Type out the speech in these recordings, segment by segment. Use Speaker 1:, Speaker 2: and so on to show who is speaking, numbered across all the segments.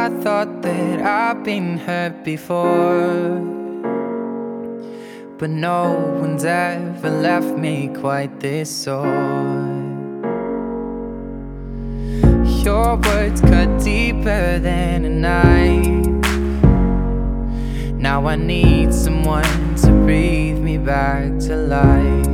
Speaker 1: I thought that I've been hurt before, but no one's ever left me quite this sore. Your words cut deeper than a knife. Now I need someone to breathe me back to life.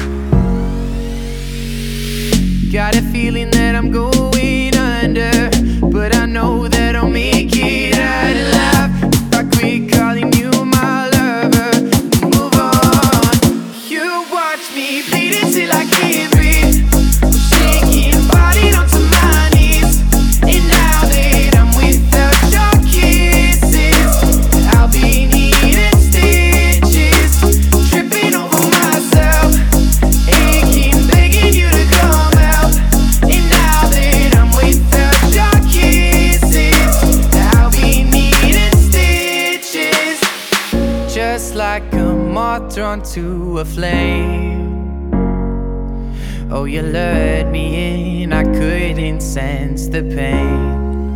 Speaker 1: Got a feeling that I'm going under, but I know that I'll make it out alive if I quit calling you my lover and move on. You watch me bleed until I can't breathe. I'm shaking, body onto my knees, and now that I'm without your kisses, I'll be needing stitches, tripping over myself, aching, begging you to come out. And now that I'm without your kisses, I'll be needing stitches, just like a moth drawn to a flame. Oh, you lured me in, I couldn't sense the pain.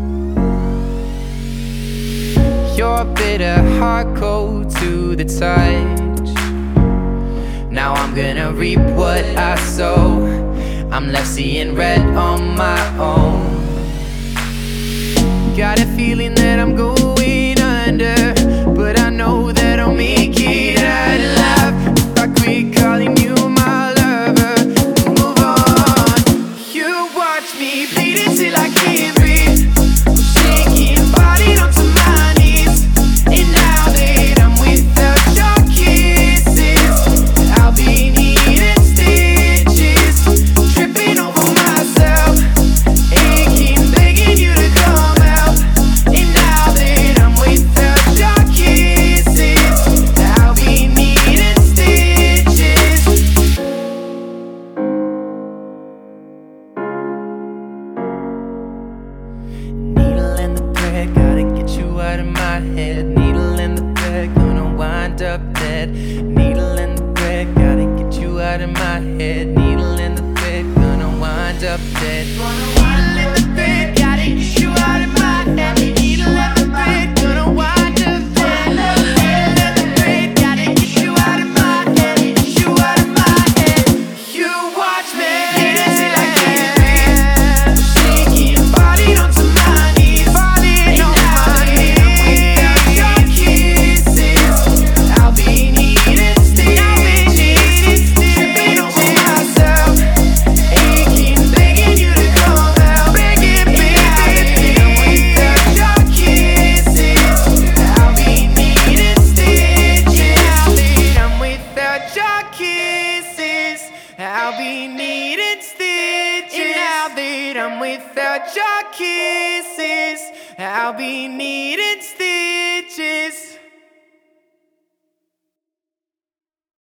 Speaker 1: Your bitter heart cold to the touch. Now I'm gonna reap what I sow. I'm left seeing red on my own. Got a feeling that I'm going under, but I know that I'll make it out alive if I quit calling you my lover and move on. You watch me bleed until I can't breathe. I'm shaking, body onto my knees, and now that I'm without your kisses, I'll be needing stitches, tripping over myself, aching, begging you to come out. And now that I'm without your kisses, I'll be needing stitches. Needle in the thread, gotta get you out of my head. Needle in the thread, gonna wind up dead. Needle in the thread, gotta get you out of my head. Needle in the thread, gonna wind up dead. Needle in the thread, gotta get you out of my head. Needle in the thread, gonna wind up dead. Needle in the thread, gotta get you out of my head. Get you out of my head. You watch me bleed until I can't breathe. I'm shaking, body onto my knees, and now that I'm without your kisses, I'll be needing stitches, tripping over myself, aching, begging you to come out. And now that I'm without your kisses, I'll be needing stitches. Now that I'm without your kisses, I'll be needing stitches. And now that I'm without your kisses, I'll be needing